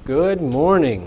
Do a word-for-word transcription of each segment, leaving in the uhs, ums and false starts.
Good morning.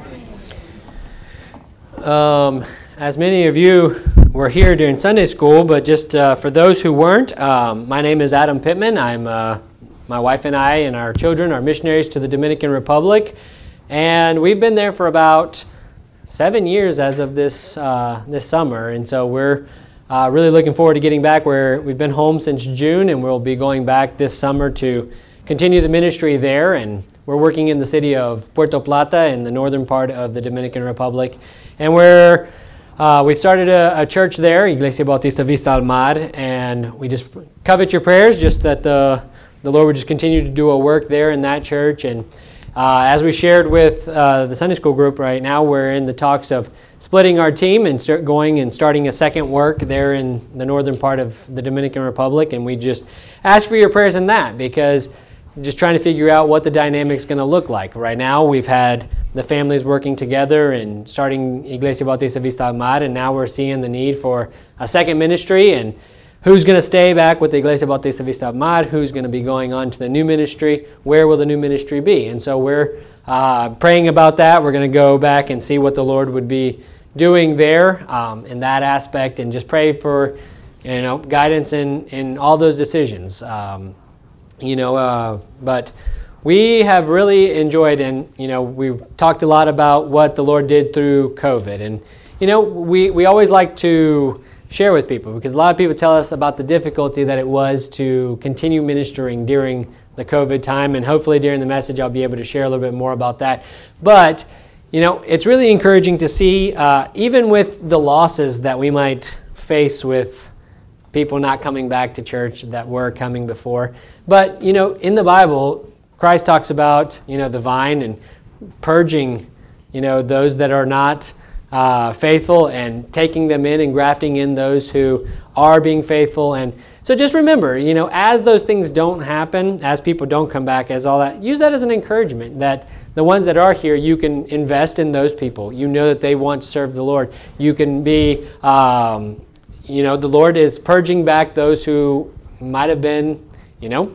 Um, as many of you were here during Sunday school, but just uh, for those who weren't, um, my name is Adam Pittman. I'm uh, my wife and I and our children are missionaries to the Dominican Republic, and we've been there for about seven years as of this uh, this summer, and so we're uh, really looking forward to getting back. Where we've been home since June, and we'll be going back this summer to continue the ministry there, and we're working in the city of Puerto Plata in the northern part of the Dominican Republic, and we're uh, we've started a, a church there, Iglesia Bautista Vista al Mar, and we just covet your prayers, just that the the Lord would just continue to do a work there in that church. And uh, as we shared with uh, the Sunday school group, right now we're in the talks of splitting our team and start going and starting a second work there in the northern part of the Dominican Republic, and we just ask for your prayers in that, because just trying to figure out what the dynamic's going to look like. Right now, we've had the families working together and starting Iglesia Bautista Vista al Mar, and now we're seeing the need for a second ministry, and who's going to stay back with the Iglesia Bautista Vista al Mar, who's going to be going on to the new ministry, where will the new ministry be? And so we're uh, praying about that. We're going to go back and see what the Lord would be doing there um, in that aspect, and just pray for you know guidance in, in all those decisions. Um, You know, uh, but we have really enjoyed, and, you know, we've talked a lot about what the Lord did through COVID. And, you know, we, we always like to share with people, because a lot of people tell us about the difficulty that it was to continue ministering during the COVID time. And hopefully during the message I'll be able to share a little bit more about that. But, you know, it's really encouraging to see, uh, even with the losses that we might face with people not coming back to church that were coming before. But, you know, in the Bible, Christ talks about, you know, the vine and purging, you know, those that are not uh, faithful, and taking them in and grafting in those who are being faithful. And so just remember, you know, as those things don't happen, as people don't come back, as all that, use that as an encouragement that the ones that are here, you can invest in those people. You know that they want to serve the Lord. You can be... Um, You know, the Lord is purging back those who might have been, you know,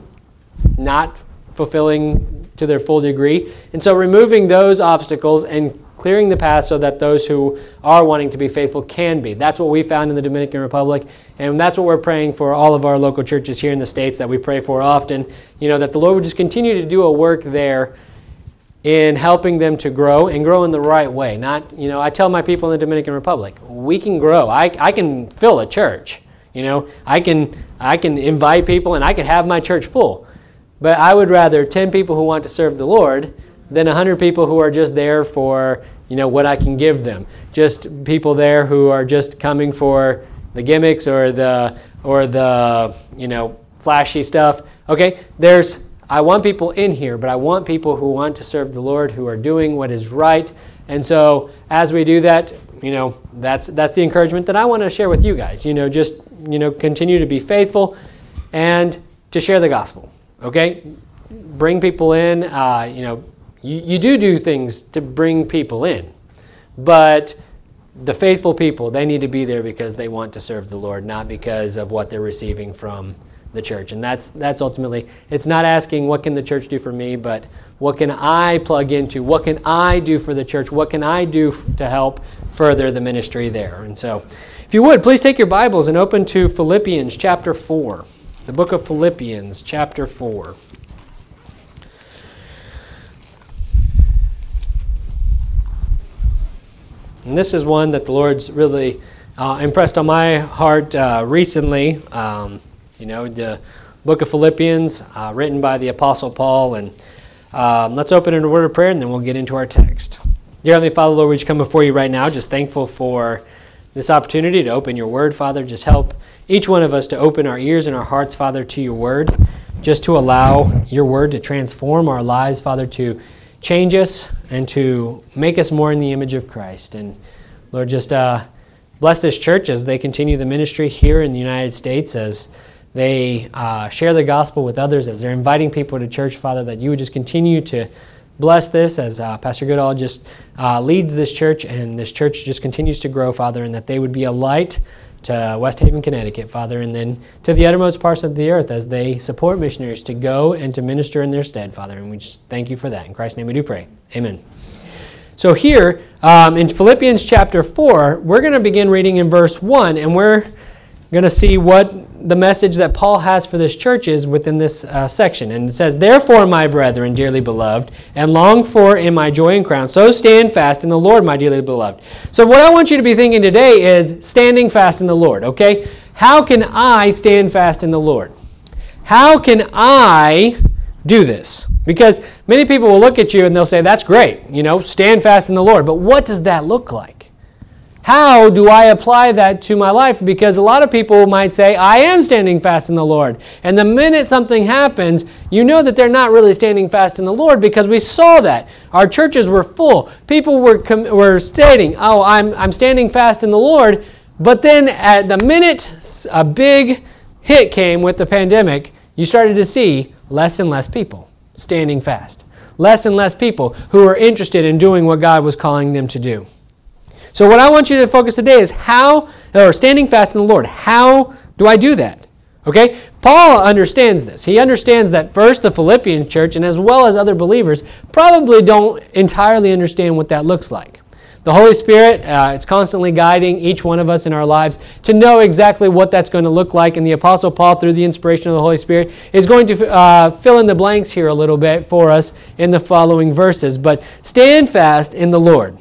not fulfilling to their full degree. And so removing those obstacles and clearing the path so that those who are wanting to be faithful can be. That's what we found in the Dominican Republic. And that's what we're praying for all of our local churches here in the States, that we pray for often. You know, that the Lord would just continue to do a work there in helping them to grow, and grow in the right way. Not, you know, I tell my people in the Dominican Republic, we can grow. I, I can fill a church. You know, I can I can invite people, and I can have my church full. But I would rather ten people who want to serve the Lord than one hundred people who are just there for, you know, what I can give them. Just people there who are just coming for the gimmicks or the or the, you know, flashy stuff. Okay, there's I want people in here, but I want people who want to serve the Lord, who are doing what is right. And so as we do that, you know, that's that's the encouragement that I want to share with you guys. You know, just, you know, continue to be faithful and to share the gospel, okay? Bring people in. Uh, you know, you, you do do things to bring people in, but the faithful people, they need to be there because they want to serve the Lord, not because of what they're receiving from the church. And that's that's ultimately, it's not asking what can the church do for me, but what can I plug into? What can I do for the church? What can I do to help further the ministry there? And so, if you would, please take your Bibles and open to Philippians chapter four. The book of Philippians chapter four. And this is one that the Lord's really uh, impressed on my heart uh, recently. Um, You know, the book of Philippians, uh, written by the Apostle Paul. And um, let's open in a word of prayer, and then we'll get into our text. Dear Heavenly Father, Lord, we just come before you right now, just thankful for this opportunity to open your word, Father. Just help each one of us to open our ears and our hearts, Father, to your word, just to allow your word to transform our lives, Father, to change us and to make us more in the image of Christ. And Lord, just uh, bless this church as they continue the ministry here in the United States, as they uh, share the gospel with others, as they're inviting people to church, Father, that you would just continue to bless this as uh, Pastor Goodall just uh, leads this church, and this church just continues to grow, Father, and that they would be a light to West Haven, Connecticut, Father, and then to the uttermost parts of the earth as they support missionaries to go and to minister in their stead, Father. And we just thank you for that. In Christ's name we do pray. Amen. So here, um, in Philippians chapter four, we're going to begin reading in verse one, and we're going to see what the message that Paul has for this church is within this uh, section. And it says, "Therefore, my brethren, dearly beloved, and longed for in my joy and crown, so stand fast in the Lord, my dearly beloved." So what I want you to be thinking today is standing fast in the Lord, okay? How can I stand fast in the Lord? How can I do this? Because many people will look at you and they'll say, that's great, you know, stand fast in the Lord. But what does that look like? How do I apply that to my life? Because a lot of people might say, I am standing fast in the Lord. And the minute something happens, you know that they're not really standing fast in the Lord, because we saw that. Our churches were full. People were com- were stating, oh, I'm, I'm standing fast in the Lord. But then at the minute a big hit came with the pandemic, you started to see less and less people standing fast. Less and less people who were interested in doing what God was calling them to do. So what I want you to focus today is how, or standing fast in the Lord, how do I do that? Okay? Paul understands this. He understands that first the Philippian church, and as well as other believers, probably don't entirely understand what that looks like. The Holy Spirit, uh, it's constantly guiding each one of us in our lives to know exactly what that's going to look like. And the Apostle Paul, through the inspiration of the Holy Spirit, is going to uh, fill in the blanks here a little bit for us in the following verses. But stand fast in the Lord.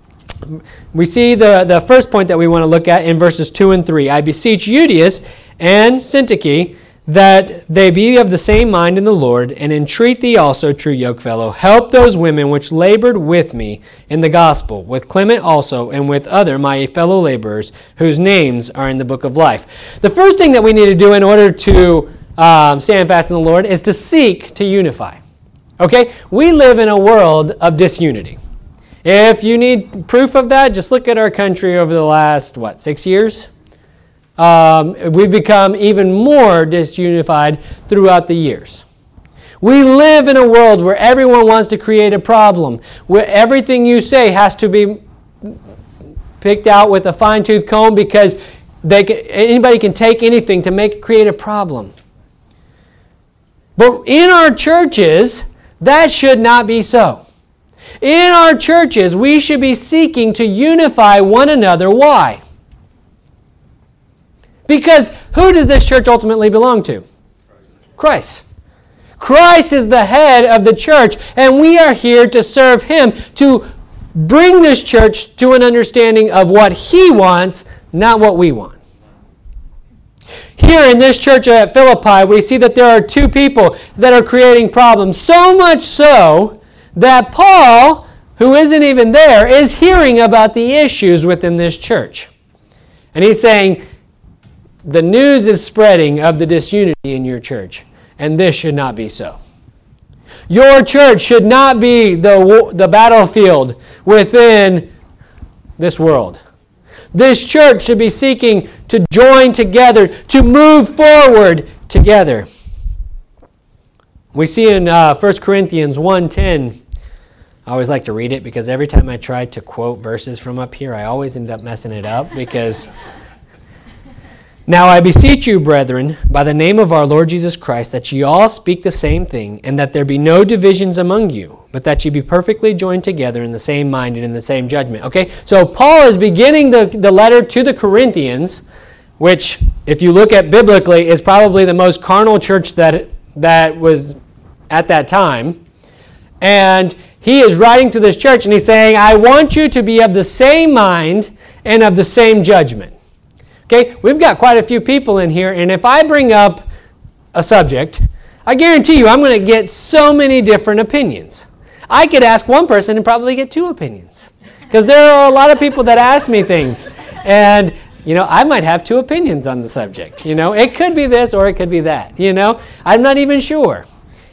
We see the, the first point that we want to look at in verses two and three. "I beseech Euodias and Syntyche that they be of the same mind in the Lord, and entreat thee also, true yokefellow, help those women which labored with me in the gospel, with Clement also, and with other my fellow laborers, whose names are in the book of life." The first thing that we need to do in order to um, stand fast in the Lord is to seek to unify. Okay? We live in a world of disunity. If you need proof of that, just look at our country over the last, what, six years? Um, we've become even more disunified throughout the years. We live in a world where everyone wants to create a problem, where everything you say has to be picked out with a fine-tooth comb, because they can, anybody can take anything to make create a problem. But in our churches, that should not be so. In our churches, we should be seeking to unify one another. Why? Because who does this church ultimately belong to? Christ. Christ is the head of the church, and we are here to serve Him, to bring this church to an understanding of what He wants, not what we want. Here in this church at Philippi, we see that there are two people that are creating problems, so much so that Paul, who isn't even there, is hearing about the issues within this church. And he's saying, the news is spreading of the disunity in your church, and this should not be so. Your church should not be the, the battlefield within this world. This church should be seeking to join together, to move forward together. We see in uh, First Corinthians one ten, I always like to read it because every time I try to quote verses from up here, I always end up messing it up because... "Now I beseech you, brethren, by the name of our Lord Jesus Christ, that ye all speak the same thing, and that there be no divisions among you, but that ye be perfectly joined together in the same mind and in the same judgment." Okay, so Paul is beginning the, the letter to the Corinthians, which, if you look at biblically, is probably the most carnal church that, that was at that time. And he is writing to this church, and he's saying, I want you to be of the same mind and of the same judgment. Okay, we've got quite a few people in here, and if I bring up a subject, I guarantee you I'm going to get so many different opinions. I could ask one person and probably get two opinions, because there are a lot of people that ask me things, and you know, I might have two opinions on the subject. You know, it could be this or it could be that. You know, I'm not even sure.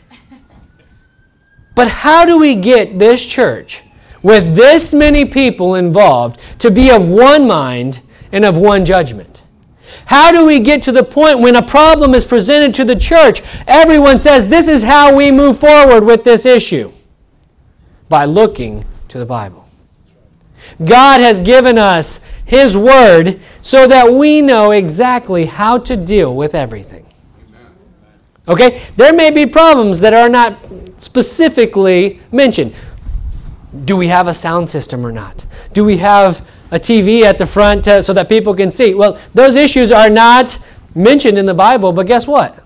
But how do we get this church, with this many people involved, to be of one mind and of one judgment? How do we get to the point when a problem is presented to the church, everyone says, this is how we move forward with this issue? By looking to the Bible. God has given us His Word so that we know exactly how to deal with everything. Okay? There may be problems that are not specifically mentioned. Do we have a sound system or not? Do we have a T V at the front to, so that people can see? Well, those issues are not mentioned in the Bible, but guess what?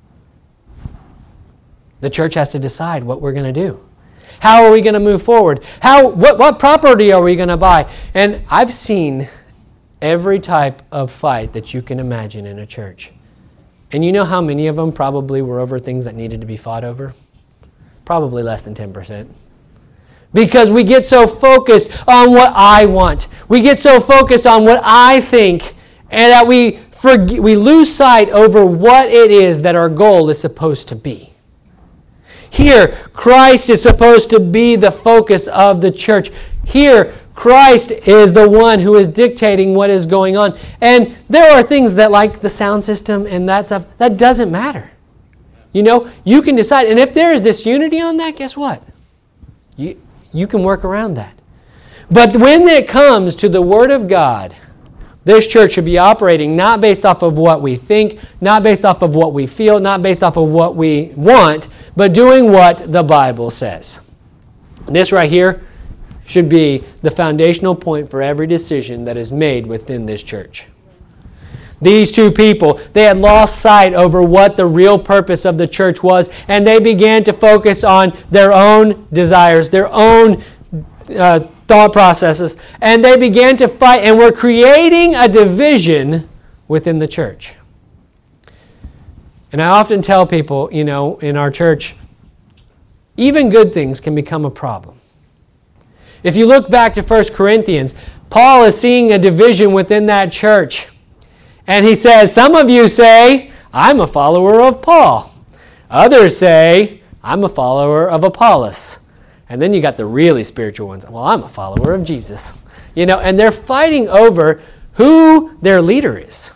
The church has to decide what we're going to do. How are we going to move forward? How what, what property are we going to buy? And I've seen every type of fight that you can imagine in a church. And you know how many of them probably were over things that needed to be fought over? Probably less than ten percent. Because we get so focused on what I want. We get so focused on what I think, and that we forget, we lose sight over what it is that our goal is supposed to be. Here, Christ is supposed to be the focus of the church. Here, Christ is the one who is dictating what is going on. And there are things that, like the sound system and that stuff, that doesn't matter. You know, you can decide. And if there is disunity on that, guess what? You, you can work around that. But when it comes to the Word of God, this church should be operating not based off of what we think, not based off of what we feel, not based off of what we want, but doing what the Bible says. This right here should be the foundational point for every decision that is made within this church. These two people, they had lost sight over what the real purpose of the church was, and they began to focus on their own desires, their own uh, thought processes, and they began to fight and were creating a division within the church. And I often tell people, you know, in our church, even good things can become a problem. If you look back to First Corinthians, Paul is seeing a division within that church. And he says, some of you say, I'm a follower of Paul. Others say, I'm a follower of Apollos. And then you got the really spiritual ones. Well, I'm a follower of Jesus. You know, and they're fighting over who their leader is.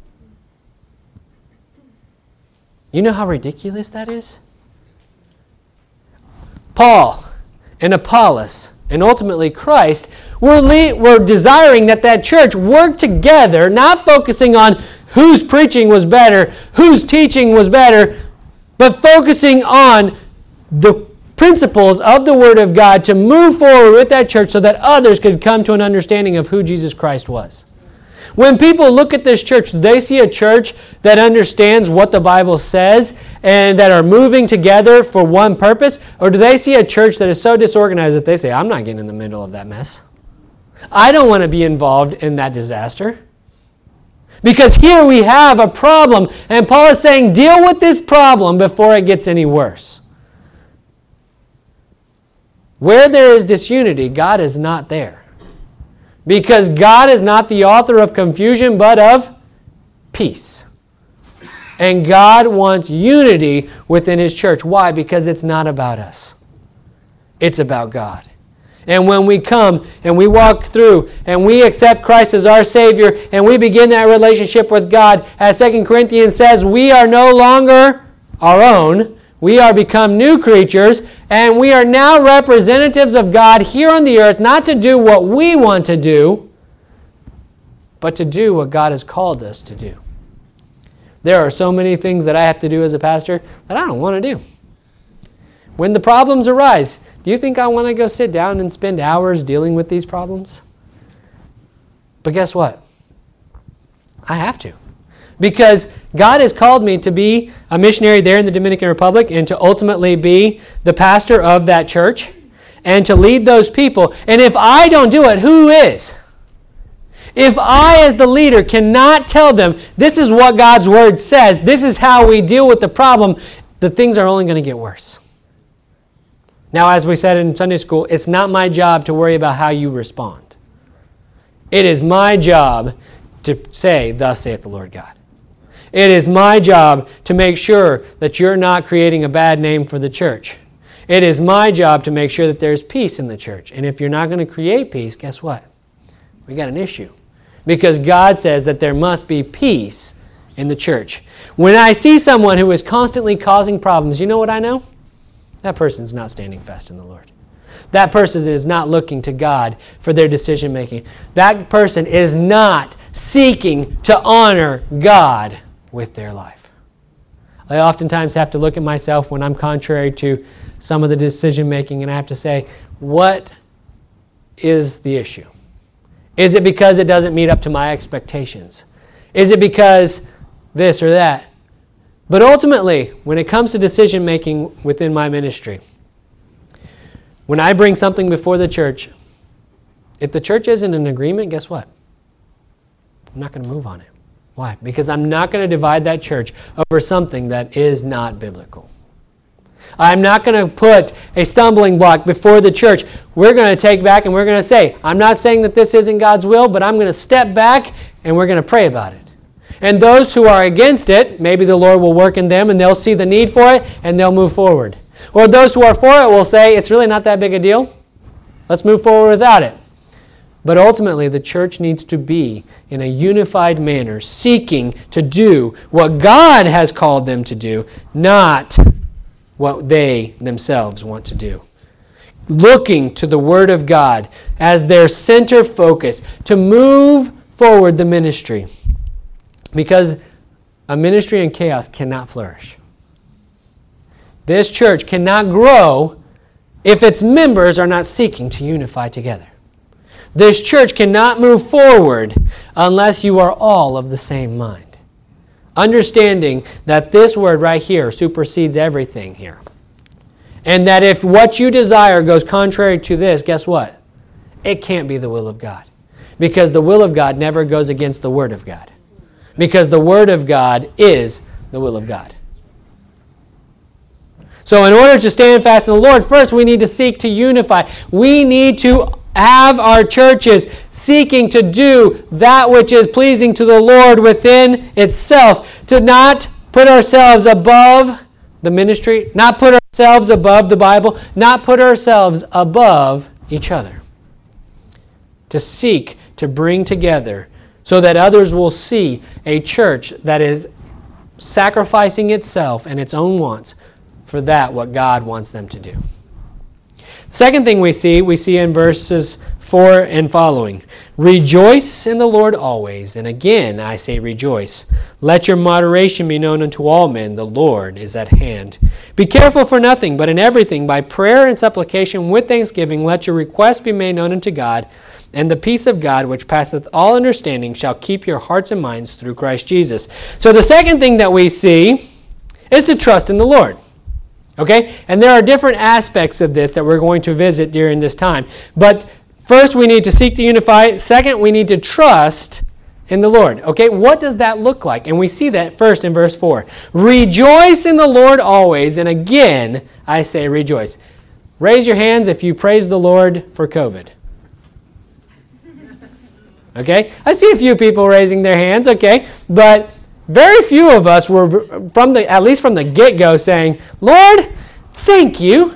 You know how ridiculous that is? Paul and Apollos and ultimately Christ were, le- were desiring that that church work together, not focusing on whose preaching was better, whose teaching was better, but focusing on the principles of the Word of God to move forward with that church so that others could come to an understanding of who Jesus Christ was. When people look at this church, do they see a church that understands what the Bible says and that are moving together for one purpose? Or do they see a church that is so disorganized that they say, I'm not getting in the middle of that mess. I don't want to be involved in that disaster. Because here we have a problem, and Paul is saying, deal with this problem before it gets any worse. Where there is disunity, God is not there. Because God is not the author of confusion, but of peace. And God wants unity within His church. Why? Because it's not about us. It's about God. And when we come and we walk through and we accept Christ as our Savior and we begin that relationship with God, as Second Corinthians says, we are no longer our own. We are become new creatures, and we are now representatives of God here on the earth, not to do what we want to do, but to do what God has called us to do. There are so many things that I have to do as a pastor that I don't want to do. When the problems arise, do you think I want to go sit down and spend hours dealing with these problems? But guess what? I have to. Because God has called me to be a missionary there in the Dominican Republic and to ultimately be the pastor of that church and to lead those people. And if I don't do it, who is? If I as the leader cannot tell them, this is what God's Word says, this is how we deal with the problem, the things are only going to get worse. Now, as we said in Sunday school, it's not my job to worry about how you respond. It is my job to say, thus saith the Lord God. It is my job to make sure that you're not creating a bad name for the church. It is my job to make sure that there's peace in the church. And if you're not going to create peace, guess what? We got an issue. Because God says that there must be peace in the church. When I see someone who is constantly causing problems, you know what I know? That person's not standing fast in the Lord. That person is not looking to God for their decision making. That person is not seeking to honor God with their life. I oftentimes have to look at myself when I'm contrary to some of the decision making, and I have to say, what is the issue? Is it because it doesn't meet up to my expectations? Is it because this or that? But ultimately, when it comes to decision making within my ministry, when I bring something before the church, if the church isn't in agreement, guess what? I'm not going to move on it. Why? Because I'm not going to divide that church over something that is not biblical. I'm not going to put a stumbling block before the church. We're going to take back and we're going to say, I'm not saying that this isn't God's will, but I'm going to step back and we're going to pray about it. And those who are against it, maybe the Lord will work in them and they'll see the need for it and they'll move forward. Or those who are for it will say, it's really not that big a deal. Let's move forward without it. But ultimately, the church needs to be in a unified manner, seeking to do what God has called them to do, not what they themselves want to do. Looking to the Word of God as their center focus to move forward the ministry. Because a ministry in chaos cannot flourish. This church cannot grow if its members are not seeking to unify together. This church cannot move forward unless you are all of the same mind. Understanding that this word right here supersedes everything here. And that if what you desire goes contrary to this, guess what? It can't be the will of God. Because the will of God never goes against the Word of God. Because the Word of God is the will of God. So in order to stand fast in the Lord, first we need to seek to unify. We need to have our churches seeking to do that which is pleasing to the Lord within itself. To not put ourselves above the ministry, not put ourselves above the Bible, not put ourselves above each other. To seek to bring together so that others will see a church that is sacrificing itself and its own wants for that what God wants them to do. Second thing we see, we see in verses four and following. Rejoice in the Lord always, and again I say rejoice. Let your moderation be known unto all men. The Lord is at hand. Be careful for nothing, but in everything by prayer and supplication with thanksgiving let your requests be made known unto God, and the peace of God, which passeth all understanding, shall keep your hearts and minds through Christ Jesus. So the second thing that we see is to trust in the Lord. Okay? And there are different aspects of this that we're going to visit during this time. But first, we need to seek to unify. Second, we need to trust in the Lord. Okay? What does that look like? And we see that first in verse four. Rejoice in the Lord always. And again, I say rejoice. Raise your hands if you praise the Lord for COVID. Okay? I see a few people raising their hands. Okay? But very few of us were, from the at least from the get-go, saying, Lord, thank you.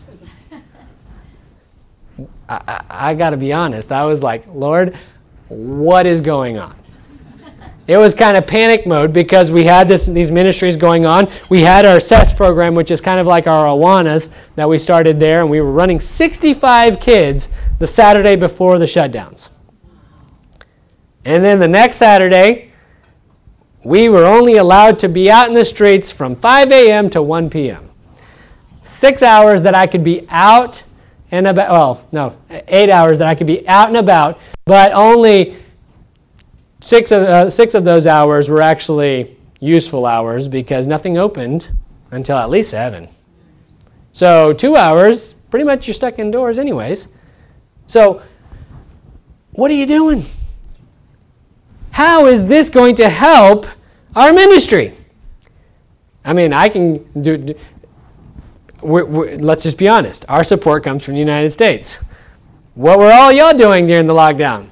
I, I, I got to be honest. I was like, Lord, what is going on? It was kind of panic mode because we had this, these ministries going on. We had our C E S program, which is kind of like our Awanas that we started there, and we were running sixty-five kids the Saturday before the shutdowns. And then the next Saturday, we were only allowed to be out in the streets from five a.m. to one p.m. Six hours that I could be out and about, well, no, eight hours that I could be out and about, but only six of, uh, six of those hours were actually useful hours because nothing opened until at least seven. So two hours, pretty much you're stuck indoors anyways. So what are you doing? How is this going to help our ministry? I mean, I can do, we're, we're, let's just be honest. Our support comes from the United States. What were all y'all doing during the lockdown?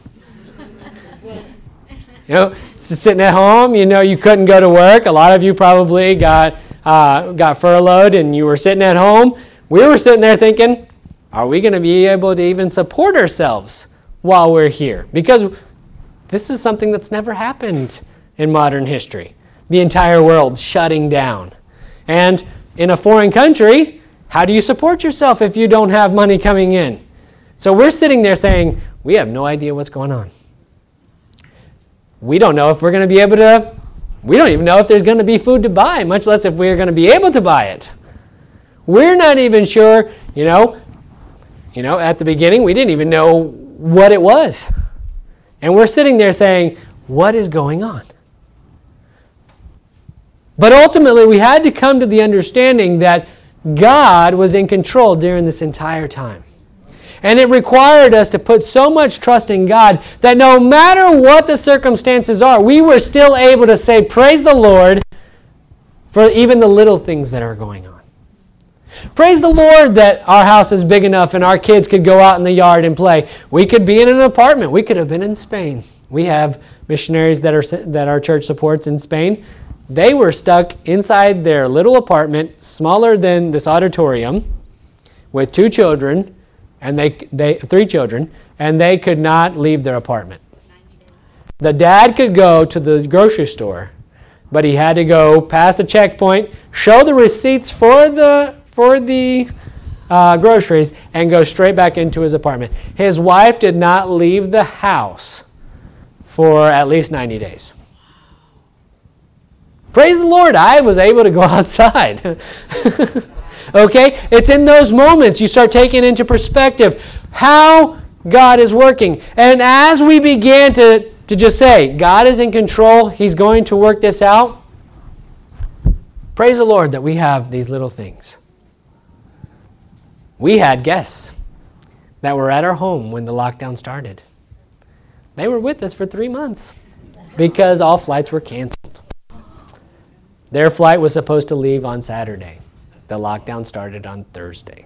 You know, sitting at home, you know, you couldn't go to work. A lot of you probably got, uh, got furloughed and you were sitting at home. We were sitting there thinking, are we going to be able to even support ourselves while we're here? Because this is something that's never happened in modern history. The entire world shutting down. And in a foreign country, How do you support yourself if you don't have money coming in? So we're sitting there saying, we have no idea what's going on. We don't know if we're going to be able to, we don't even know if there's going to be food to buy, much less if we're going to be able to buy it. We're not even sure, you know, you know, at the beginning, we didn't even know what it was. And we're sitting there saying, what is going on? But ultimately, we had to come to the understanding that God was in control during this entire time. And it required us to put so much trust in God that no matter what the circumstances are, we were still able to say, praise the Lord for even the little things that are going on. Praise the Lord that our house is big enough and our kids could go out in the yard and play. We could be in an apartment. We could have been in Spain. We have missionaries that are that our church supports in Spain. They were stuck inside their little apartment, smaller than this auditorium, with two children, and they they three children, and they could not leave their apartment. The dad could go to the grocery store, but he had to go past a checkpoint, show the receipts for the for the uh, groceries, and go straight back into his apartment. His wife did not leave the house for at least ninety days. Praise the Lord, I was able to go outside. Okay? It's in those moments you start taking into perspective how God is working. And as we began to, to just say, God is in control, He's going to work this out, praise the Lord that we have these little things. We had guests that were at our home when the lockdown started. They were with us for three months because all flights were canceled. Their flight was supposed to leave on Saturday. The lockdown started on Thursday.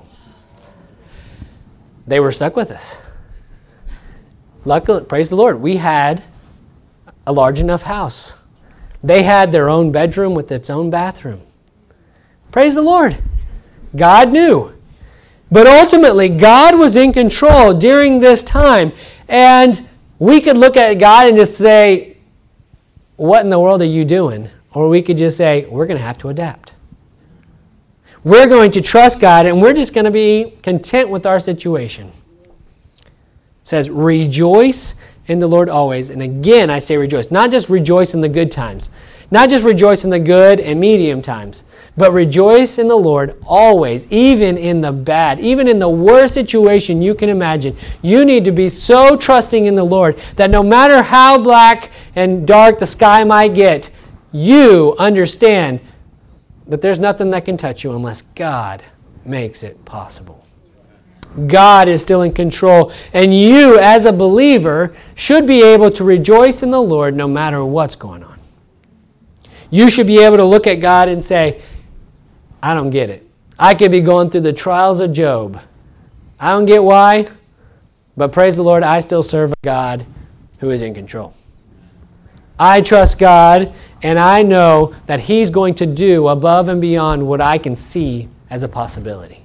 They were stuck with us. Luckily, praise the Lord, we had a large enough house. They had their own bedroom with its own bathroom. Praise the Lord. God knew. But ultimately, God was in control during this time. And we could look at God and just say, what in the world are you doing? Or we could just say, we're going to have to adapt. We're going to trust God, and we're just going to be content with our situation. It says, rejoice in the Lord always. And again, I say rejoice. Not just rejoice in the good times. Not just rejoice in the good and medium times. But rejoice in the Lord always, even in the bad, even in the worst situation you can imagine. You need to be so trusting in the Lord that no matter how black and dark the sky might get, you understand that there's nothing that can touch you unless God makes it possible. God is still in control, and you as a believer should be able to rejoice in the Lord no matter what's going on. You should be able to look at God and say, I don't get it. I could be going through the trials of Job. I don't get why, but praise the Lord, I still serve a God who is in control. I trust God, and I know that He's going to do above and beyond what I can see as a possibility.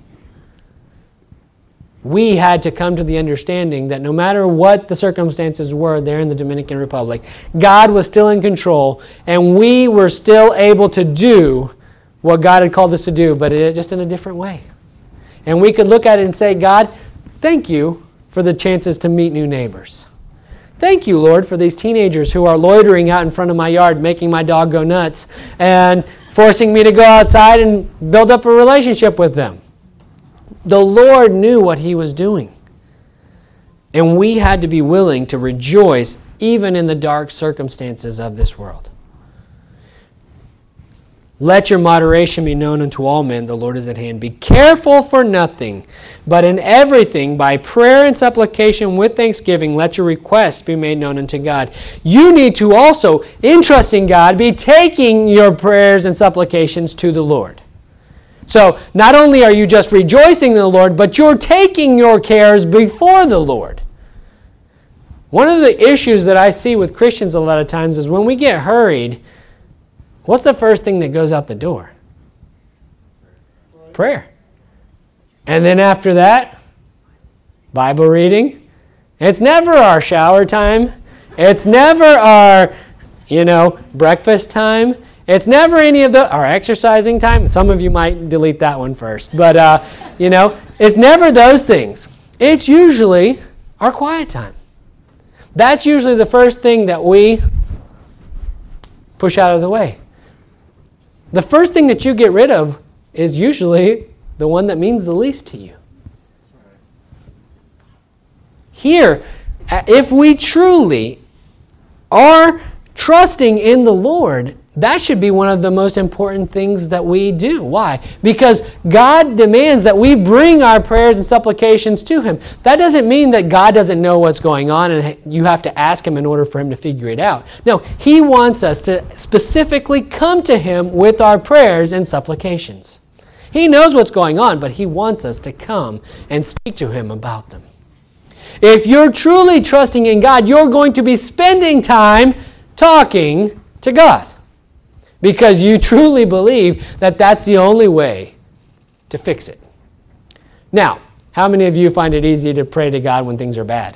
We had to come to the understanding that no matter what the circumstances were there in the Dominican Republic, God was still in control, and we were still able to do what God had called us to do, but it, just in a different way. And we could look at it and say, God, thank you for the chances to meet new neighbors. Thank you, Lord, for these teenagers who are loitering out in front of my yard, making my dog go nuts, and forcing me to go outside and build up a relationship with them. The Lord knew what He was doing. And we had to be willing to rejoice even in the dark circumstances of this world. Let your moderation be known unto all men, the Lord is at hand. Be careful for nothing, but in everything, by prayer and supplication with thanksgiving, let your requests be made known unto God. You need to also, in trusting God, be taking your prayers and supplications to the Lord. So, not only are you just rejoicing in the Lord, but you're taking your cares before the Lord. One of the issues that I see with Christians a lot of times is when we get hurried, what's the first thing that goes out the door? Prayer. And then after that, Bible reading. It's never our shower time. It's never our, you know, breakfast time. It's never any of the, our exercising time. Some of you might delete that one first. But, uh, you know, it's never those things. It's usually our quiet time. That's usually the first thing that we push out of the way. The first thing that you get rid of is usually the one that means the least to you. Here, if we truly are trusting in the Lord, that should be one of the most important things that we do. Why? Because God demands that we bring our prayers and supplications to Him. That doesn't mean that God doesn't know what's going on and you have to ask Him in order for Him to figure it out. No, He wants us to specifically come to Him with our prayers and supplications. He knows what's going on, but He wants us to come and speak to Him about them. If you're truly trusting in God, you're going to be spending time talking to God. Because you truly believe that that's the only way to fix it. Now, how many of you find it easy to pray to God when things are bad?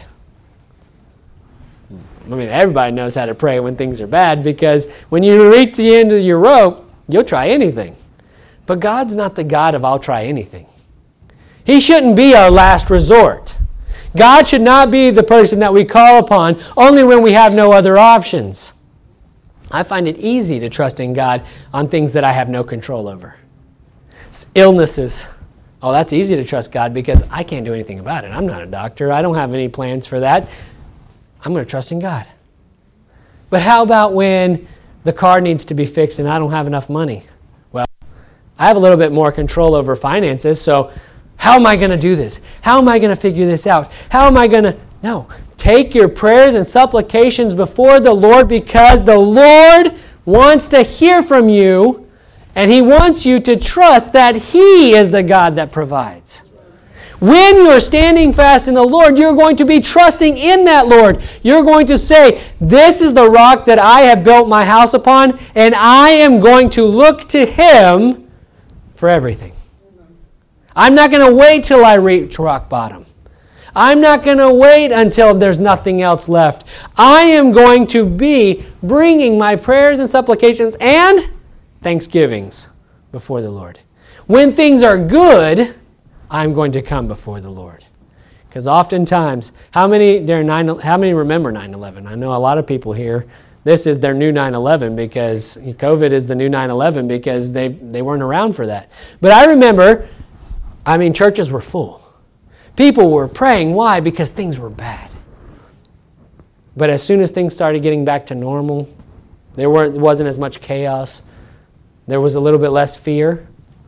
I mean, everybody knows how to pray when things are bad, because when you reach the end of your rope, you'll try anything. But God's not the God of I'll try anything. He shouldn't be our last resort. God should not be the person that we call upon only when we have no other options. I find it easy to trust in God on things that I have no control over. Illnesses. Oh, that's easy to trust God because I can't do anything about it. I'm not a doctor. I don't have any plans for that. I'm going to trust in God. But how about when the car needs to be fixed and I don't have enough money? Well, I have a little bit more control over finances, so how am I going to do this? How am I going to figure this out? How am I going to... No. Take your prayers and supplications before the Lord, because the Lord wants to hear from you, and He wants you to trust that He is the God that provides. When you're standing fast in the Lord, you're going to be trusting in that Lord. You're going to say, this is the rock that I have built my house upon, and I am going to look to Him for everything. I'm not going to wait till I reach rock bottom. I'm not going to wait until there's nothing else left. I am going to be bringing my prayers and supplications and thanksgivings before the Lord. When things are good, I'm going to come before the Lord. Because oftentimes, how many during nine, how many remember nine eleven? I know a lot of people here. This is their new nine eleven because COVID is the new nine eleven because they, they weren't around for that. But I remember, I mean, churches were full. People were praying. Why? Because things were bad. But as soon as things started getting back to normal, there weren't, wasn't as much chaos. There was a little bit less fear.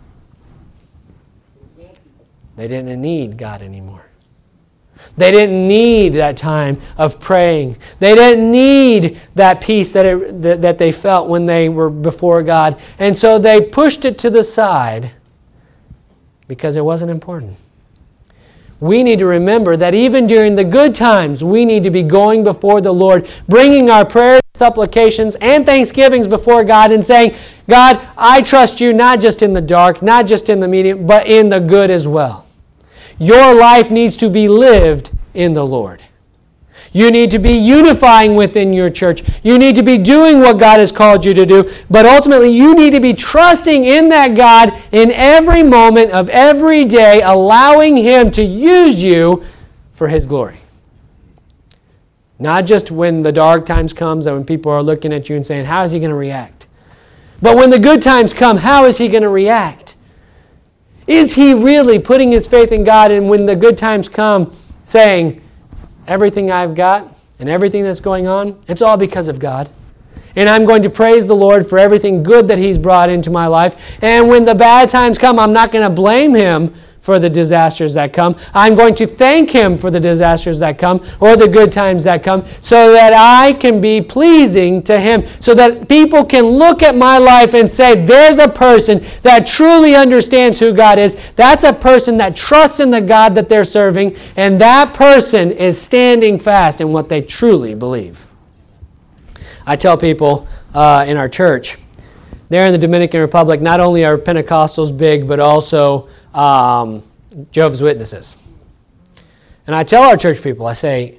They didn't need God anymore. They didn't need that time of praying. They didn't need that peace that, it, that, that they felt when they were before God. And so they pushed it to the side because it wasn't important. We need to remember that even during the good times, we need to be going before the Lord, bringing our prayers, supplications, and thanksgivings before God and saying, God, I trust you not just in the dark, not just in the medium, but in the good as well. Your life needs to be lived in the Lord. You need to be unifying within your church. You need to be doing what God has called you to do. But ultimately, you need to be trusting in that God in every moment of every day, allowing Him to use you for His glory. Not just when the dark times comes and when people are looking at you and saying, how is he going to react? But when the good times come, how is he going to react? Is he really putting his faith in God, and when the good times come, saying, everything I've got and everything that's going on, it's all because of God. And I'm going to praise the Lord for everything good that He's brought into my life. And when the bad times come, I'm not going to blame Him for the disasters that come. I'm going to thank Him for the disasters that come or the good times that come so that I can be pleasing to Him, so that people can look at my life and say, there's a person that truly understands who God is. That's a person that trusts in the God that they're serving, and that person is standing fast in what they truly believe. I tell people uh, in our church, there in the Dominican Republic, not only are Pentecostals big, but also um, Jehovah's Witnesses. And I tell our church people, I say,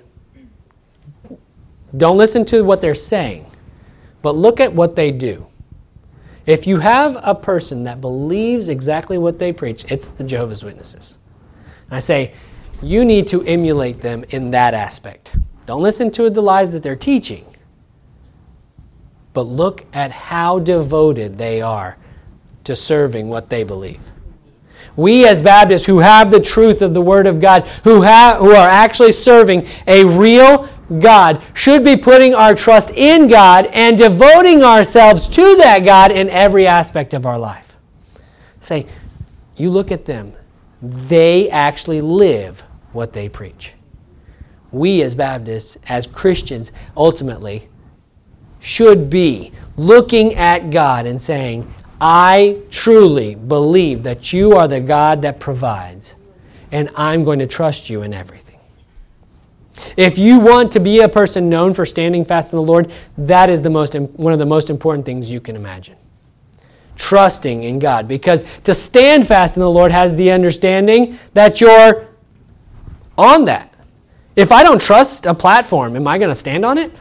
don't listen to what they're saying, but look at what they do. If you have a person that believes exactly what they preach, it's the Jehovah's Witnesses. And I say, you need to emulate them in that aspect. Don't listen to the lies that they're teaching, but look at how devoted they are to serving what they believe. We as Baptists who have the truth of the Word of God, who have, who are actually serving a real God, should be putting our trust in God and devoting ourselves to that God in every aspect of our life. Say, you look at them, they actually live what they preach. We as Baptists, as Christians, ultimately should be looking at God and saying, I truly believe that you are the God that provides, and I'm going to trust you in everything. If you want to be a person known for standing fast in the Lord, that is the most one of the most important things you can imagine. Trusting in God. Because to stand fast in the Lord has the understanding that you're on that. If I don't trust a platform, am I going to stand on it?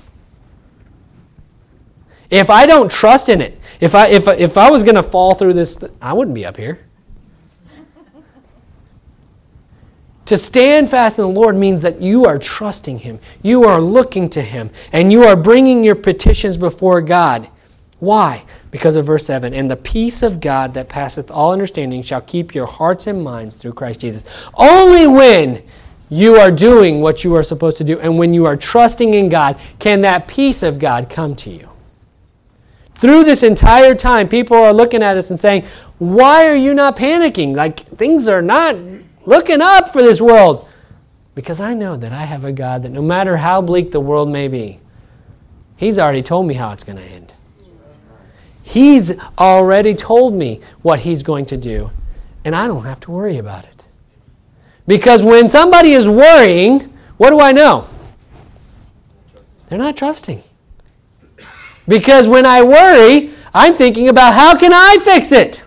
If I don't trust in it, if I if if I was going to fall through this, I wouldn't be up here. To stand fast in the Lord means that you are trusting Him. You are looking to Him. And you are bringing your petitions before God. Why? Because of verse seven. And the peace of God that passeth all understanding shall keep your hearts and minds through Christ Jesus. Only when you are doing what you are supposed to do and when you are trusting in God can that peace of God come to you. Through this entire time, people are looking at us and saying, why are you not panicking? Like, things are not looking up for this world. Because I know that I have a God that no matter how bleak the world may be, He's already told me how it's going to end. He's already told me what He's going to do, and I don't have to worry about it. Because when somebody is worrying, what do I know? They're not trusting. Because when I worry, I'm thinking about how can I fix it?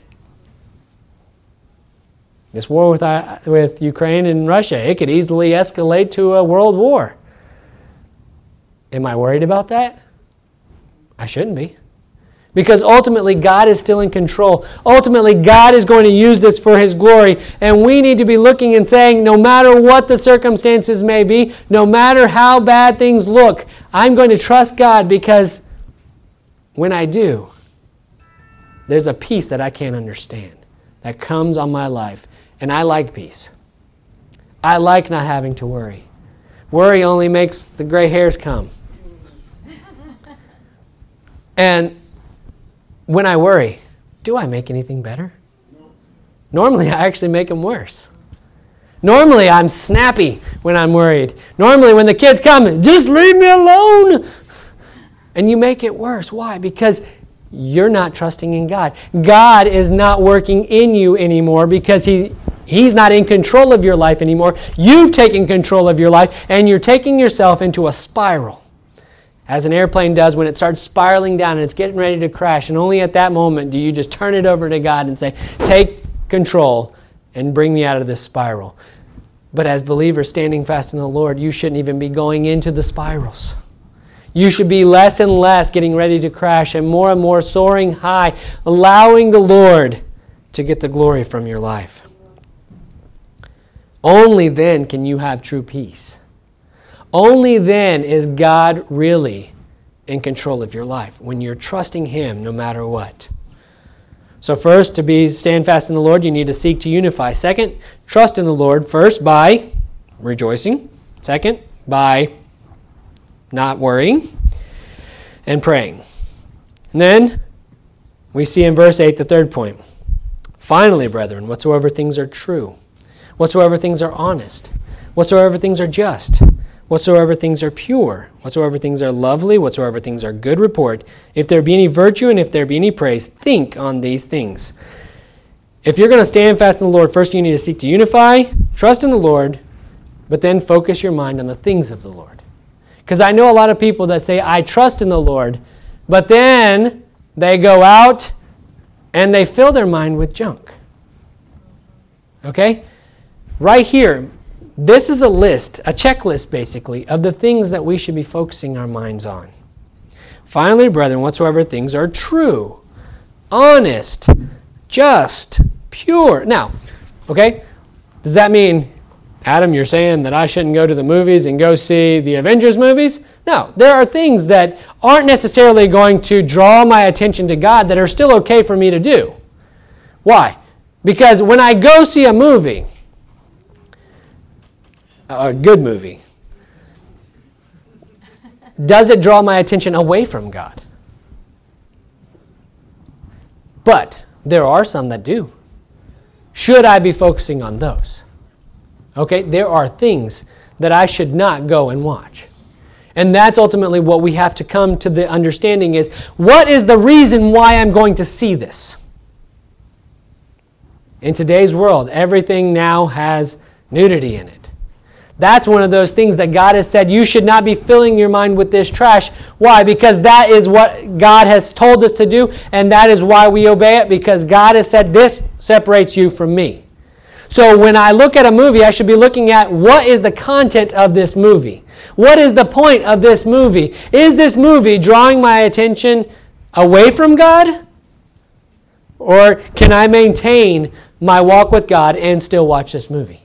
This war with, with Ukraine and Russia, it could easily escalate to a world war. Am I worried about that? I shouldn't be. Because ultimately, God is still in control. Ultimately, God is going to use this for His glory. And we need to be looking and saying, no matter what the circumstances may be, no matter how bad things look, I'm going to trust God because when I do, there's a peace that I can't understand that comes on my life. And I like peace. I like not having to worry. Worry only makes the gray hairs come. And when I worry, do I make anything better? Normally, I actually make them worse. Normally, I'm snappy when I'm worried. Normally, when the kids come, just leave me alone. And you make it worse. Why? Because you're not trusting in God. God is not working in you anymore because he, He's not in control of your life anymore. You've taken control of your life, and you're taking yourself into a spiral. As an airplane does when it starts spiraling down and it's getting ready to crash. And only at that moment do you just turn it over to God and say, take control and bring me out of this spiral. But as believers standing fast in the Lord, you shouldn't even be going into the spirals. You should be less and less getting ready to crash and more and more soaring high, allowing the Lord to get the glory from your life. Only then can you have true peace. Only then is God really in control of your life, when you're trusting Him no matter what. So first, to be stand fast in the Lord, you need to seek to unify. Second, trust in the Lord, first by rejoicing. Second, by not worrying and praying. And then we see in verse eight the third point. Finally, brethren, whatsoever things are true, whatsoever things are honest, whatsoever things are just, whatsoever things are pure, whatsoever things are lovely, whatsoever things are good report, if there be any virtue and if there be any praise, think on these things. If you're going to stand fast in the Lord, first you need to seek to unify, trust in the Lord, but then focus your mind on the things of the Lord. Because I know a lot of people that say, I trust in the Lord, but then they go out and they fill their mind with junk. Okay? Right here, this is a list, a checklist basically, of the things that we should be focusing our minds on. Finally, brethren, whatsoever things are true, honest, just, pure. Now, okay, does that mean, Adam, you're saying that I shouldn't go to the movies and go see the Avengers movies? No, there are things that aren't necessarily going to draw my attention to God that are still okay for me to do. Why? Because when I go see a movie, a good movie, does it draw my attention away from God? But there are some that do. Should I be focusing on those? Okay, there are things that I should not go and watch. And that's ultimately what we have to come to the understanding is, what is the reason why I'm going to see this? In today's world, everything now has nudity in it. That's one of those things that God has said, you should not be filling your mind with this trash. Why? Because that is what God has told us to do, and that is why we obey it, because God has said, this separates you from me. So when I look at a movie, I should be looking at, what is the content of this movie? What is the point of this movie? Is this movie drawing my attention away from God? Or can I maintain my walk with God and still watch this movie?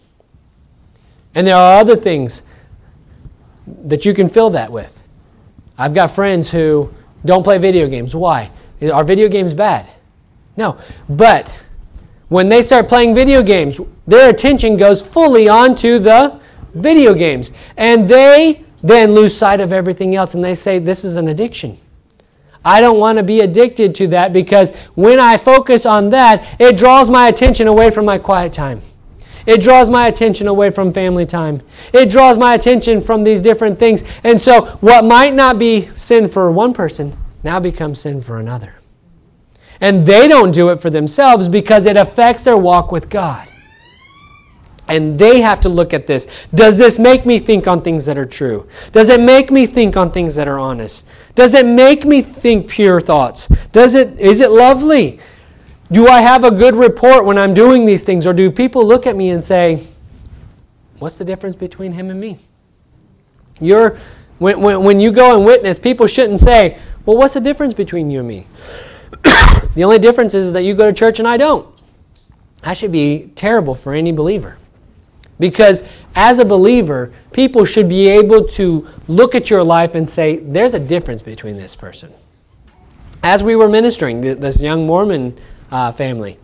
And there are other things that you can fill that with. I've got friends who don't play video games. Why? Are video games bad? No. But when they start playing video games, their attention goes fully onto the video games. And they then lose sight of everything else, and they say, this is an addiction. I don't want to be addicted to that, because when I focus on that, it draws my attention away from my quiet time. It draws my attention away from family time. It draws my attention from these different things. And so what might not be sin for one person now becomes sin for another. And they don't do it for themselves because it affects their walk with God. And they have to look at this. Does this make me think on things that are true? Does it make me think on things that are honest? Does it make me think pure thoughts? Does it? Is it lovely? Do I have a good report when I'm doing these things? Or do people look at me and say, what's the difference between him and me? You're, when, when, when you go and witness, people shouldn't say, well, what's the difference between you and me? The only difference is that you go to church and I don't. That should be terrible for any believer. Because as a believer, people should be able to look at your life and say, there's a difference between this person. As we were ministering, this young Mormon uh, family,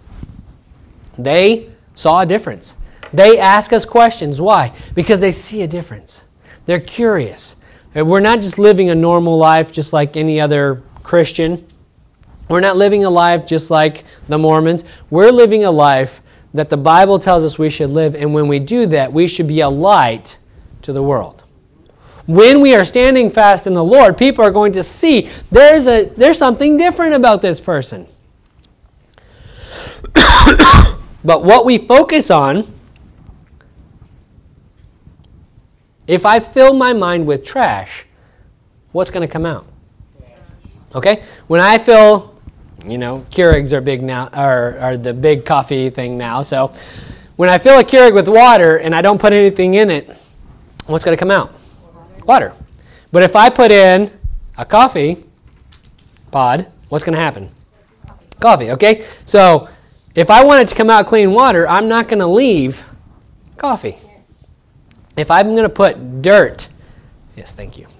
they saw a difference. They ask us questions. Why? Because they see a difference. They're curious. We're not just living a normal life just like any other Christian. We're not living a life just like the Mormons. We're living a life that the Bible tells us we should live, and when we do that, we should be a light to the world. When we are standing fast in the Lord, people are going to see there's a there's something different about this person. But what we focus on, if I fill my mind with trash, what's going to come out? Okay? When I fill, you know, Keurigs are big now, are, are the big coffee thing now. So when I fill a Keurig with water and I don't put anything in it, what's going to come out? Water. But if I put in a coffee pod, what's going to happen? Coffee, okay? So if I want it to come out clean water, I'm not going to leave coffee. If I'm going to put dirt, yes, thank you.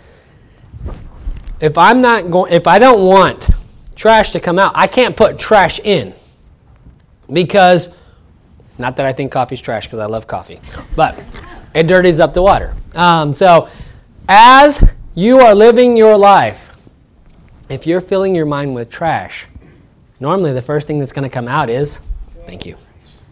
If I'm not going, if I don't want trash to come out, I can't put trash in, because, not that I think coffee's trash, because I love coffee, but it dirties up the water. Um, so, as you are living your life, if you're filling your mind with trash, normally the first thing that's going to come out is, thank you.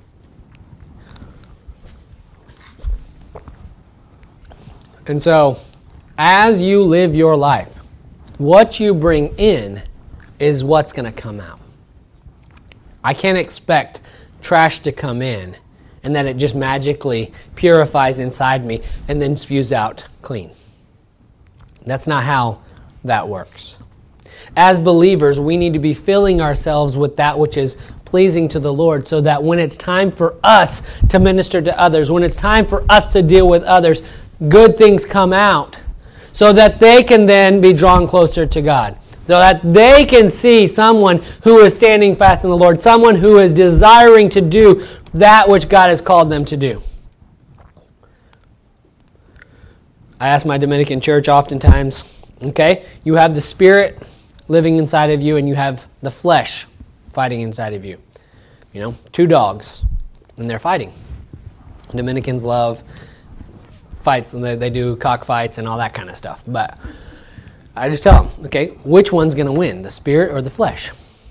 And so, as you live your life, what you bring in is what's going to come out. I can't expect trash to come in and that it just magically purifies inside me and then spews out clean. That's not how that works. As believers, we need to be filling ourselves with that which is pleasing to the Lord, so that when it's time for us to minister to others, when it's time for us to deal with others, good things come out, so that they can then be drawn closer to God. so that they can see someone who is standing fast in the Lord, someone who is desiring to do that which God has called them to do. I ask my Dominican church oftentimes, okay, you have the Spirit living inside of you and you have the flesh fighting inside of you. You know, two dogs, and they're fighting. Dominicans love fights, and they, they do cockfights and all that kind of stuff. But I just tell them, okay, which one's going to win, the spirit or the flesh?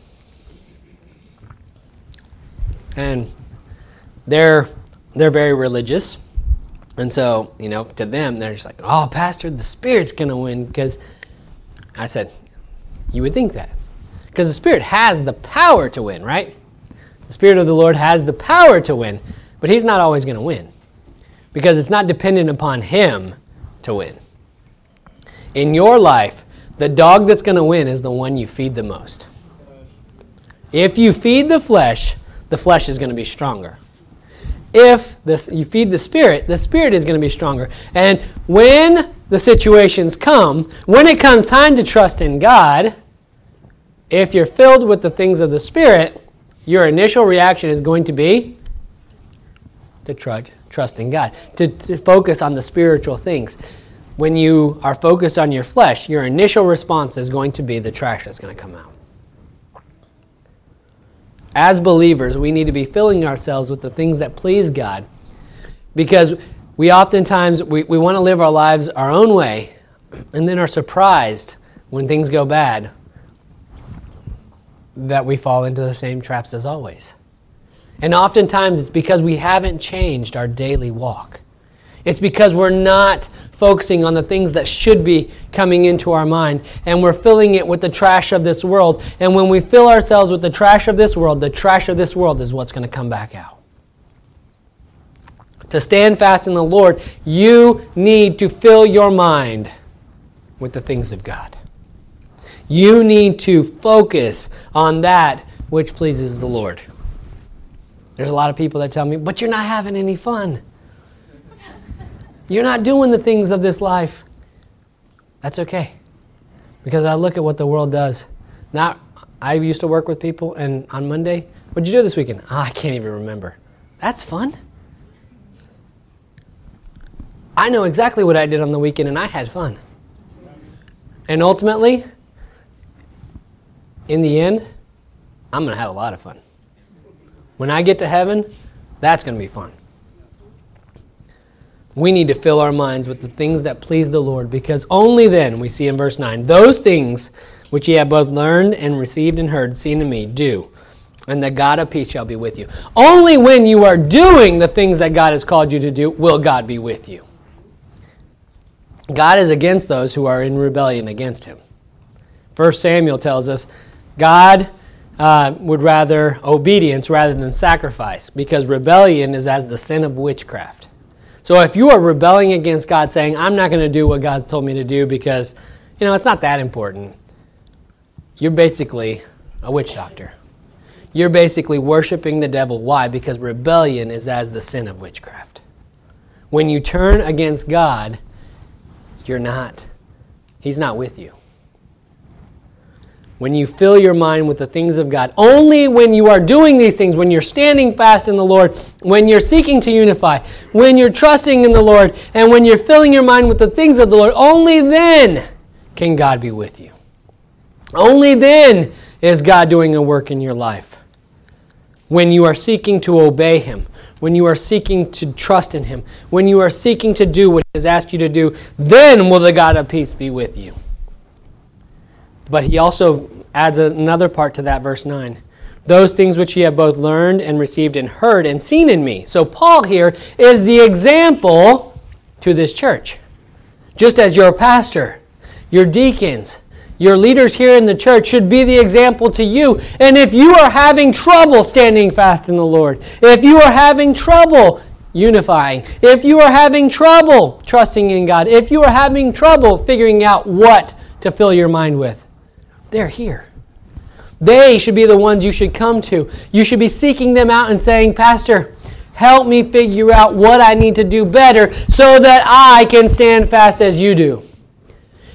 And they're they're very religious, and so, you know, to them, they're just like, oh, Pastor, the Spirit's going to win, because I said, you would think that. Because the Spirit has the power to win, right? The Spirit of the Lord has the power to win, but He's not always going to win, because it's not dependent upon Him to win. In your life, the dog that's going to win is the one you feed the most. If you feed the flesh, the flesh is going to be stronger. If this, you feed the Spirit, the Spirit is going to be stronger. And when the situations come, when it comes time to trust in God, if you're filled with the things of the Spirit, your initial reaction is going to be to trudge, trust in God, to, to focus on the spiritual things. When you are focused on your flesh, your initial response is going to be the trash that's going to come out. As believers, we need to be filling ourselves with the things that please God, because we oftentimes, we, we want to live our lives our own way, and then are surprised when things go bad that we fall into the same traps as always. And oftentimes it's because we haven't changed our daily walk. It's because we're not focusing on the things that should be coming into our mind, and we're filling it with the trash of this world. And when we fill ourselves with the trash of this world, the trash of this world is what's going to come back out. To stand fast in the Lord, you need to fill your mind with the things of God. You need to focus on that which pleases the Lord. There's a lot of people that tell me, but you're not having any fun. You're not doing the things of this life. That's okay. Because I look at what the world does. Now, I used to work with people, and on Monday, what'd you do this weekend? Oh, I can't even remember. That's fun. I know exactly what I did on the weekend, and I had fun. And ultimately, in the end, I'm going to have a lot of fun. When I get to heaven, that's going to be fun. We need to fill our minds with the things that please the Lord, because only then, we see in verse nine, those things which ye have both learned and received and heard, seen in me, do, and the God of peace shall be with you. Only when you are doing the things that God has called you to do will God be with you. God is against those who are in rebellion against Him. First Samuel tells us God uh, would rather obedience rather than sacrifice, because rebellion is as the sin of witchcraft. So if you are rebelling against God, saying, I'm not going to do what God's told me to do because, you know, it's not that important, you're basically a witch doctor. You're basically worshiping the devil. Why? Because rebellion is as the sin of witchcraft. When you turn against God, you're not. He's not with you. When you fill your mind with the things of God, only when you are doing these things, when you're standing fast in the Lord, when you're seeking to unify, when you're trusting in the Lord, and when you're filling your mind with the things of the Lord, only then can God be with you. Only then is God doing a work in your life. When you are seeking to obey Him, when you are seeking to trust in Him, when you are seeking to do what He has asked you to do, then will the God of peace be with you. But he also adds another part to that, verse nine. Those things which ye have both learned and received and heard and seen in me. So Paul here is the example to this church. Just as your pastor, your deacons, your leaders here in the church should be the example to you. And if you are having trouble standing fast in the Lord, if you are having trouble unifying, if you are having trouble trusting in God, if you are having trouble figuring out what to fill your mind with, they're here. They should be the ones you should come to. You should be seeking them out and saying, Pastor, help me figure out what I need to do better so that I can stand fast as you do.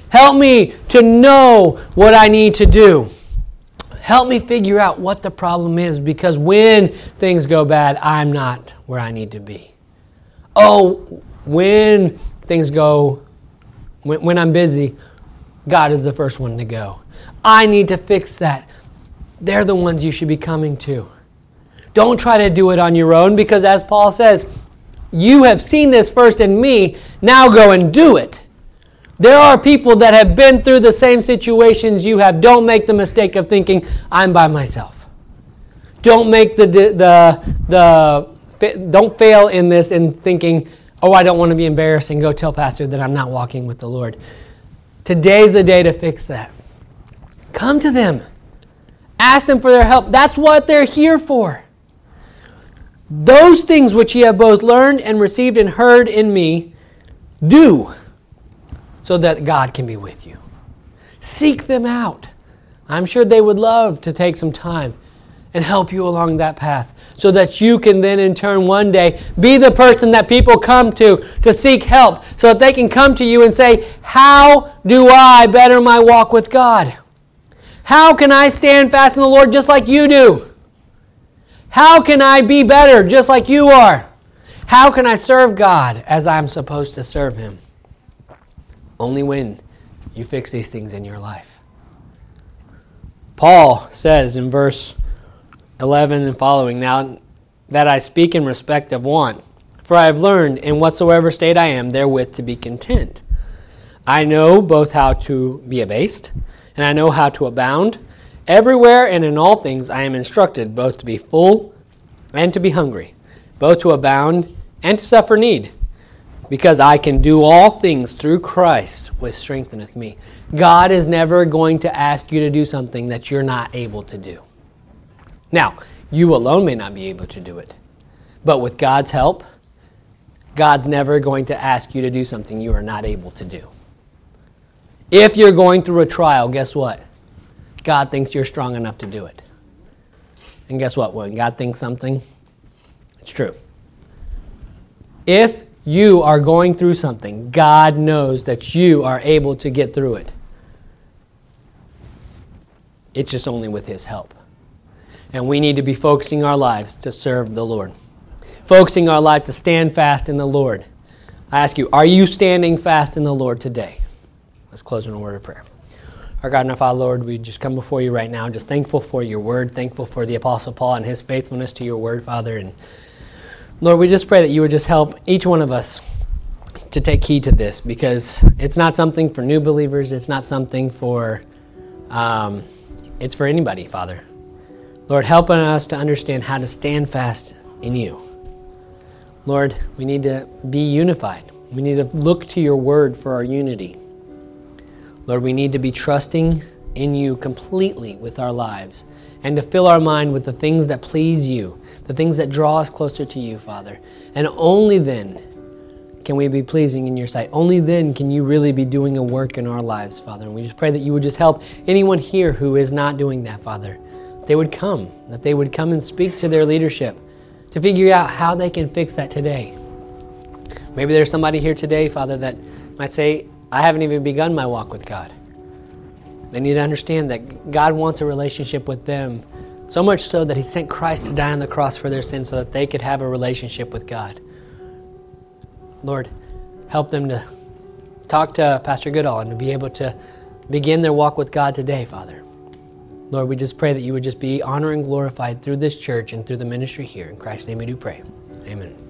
Help me to know what I need to do. Help me figure out what the problem is, because when things go bad, I'm not where I need to be. Oh, when things go, when, when I'm busy, God is the first one to go. I need to fix that. They're the ones you should be coming to. Don't try to do it on your own, because as Paul says, you have seen this first in me, now go and do it. There are people that have been through the same situations you have. Don't make the mistake of thinking, I'm by myself. Don't make the, the, the, don't fail in this in thinking, oh, I don't want to be embarrassed and go tell pastor that I'm not walking with the Lord. Today's the day to fix that. Come to them. Ask them for their help. That's what they're here for. Those things which ye have both learned and received and heard in me, do, so that God can be with you. Seek them out. I'm sure they would love to take some time and help you along that path, so that you can then in turn one day be the person that people come to to seek help, so that they can come to you and say, how do I better my walk with God? How can I stand fast in the Lord just like you do? How can I be better just like you are? How can I serve God as I'm supposed to serve Him? Only when you fix these things in your life. Paul says in verse eleven and following, now that I speak in respect of want, for I have learned in whatsoever state I am therewith to be content. I know both how to be abased, and I know how to abound. Everywhere and in all things I am instructed both to be full and to be hungry, both to abound and to suffer need, because I can do all things through Christ which strengtheneth me. God is never going to ask you to do something that you're not able to do. Now, you alone may not be able to do it, but with God's help, God's never going to ask you to do something you are not able to do. If you're going through a trial, guess what? God thinks you're strong enough to do it. And guess what? When God thinks something, it's true. If you are going through something, God knows that you are able to get through it. It's just only with His help. And we need to be focusing our lives to serve the Lord. Focusing our life to stand fast in the Lord. I ask you, are you standing fast in the Lord today? Let's close in a word of prayer. Our God and our Father, Lord, we just come before you right now, just thankful for your word, thankful for the Apostle Paul and his faithfulness to your word, Father. And Lord, we just pray that you would just help each one of us to take heed to this, because it's not something for new believers. It's not something for, um, it's for anybody, Father. Lord, helping us to understand how to stand fast in you. Lord, we need to be unified. We need to look to your word for our unity. Lord, we need to be trusting in you completely with our lives, and to fill our mind with the things that please you, the things that draw us closer to you, Father. And only then can we be pleasing in your sight. Only then can you really be doing a work in our lives, Father. And we just pray that you would just help anyone here who is not doing that, Father. They would come, that they would come and speak to their leadership to figure out how they can fix that today. Maybe there's somebody here today, Father, that might say, I haven't even begun my walk with God. They need to understand that God wants a relationship with them, so much so that He sent Christ to die on the cross for their sins so that they could have a relationship with God. Lord, help them to talk to Pastor Goodall and to be able to begin their walk with God today, Father. Lord, we just pray that you would just be honored and glorified through this church and through the ministry here. In Christ's name we do pray. Amen.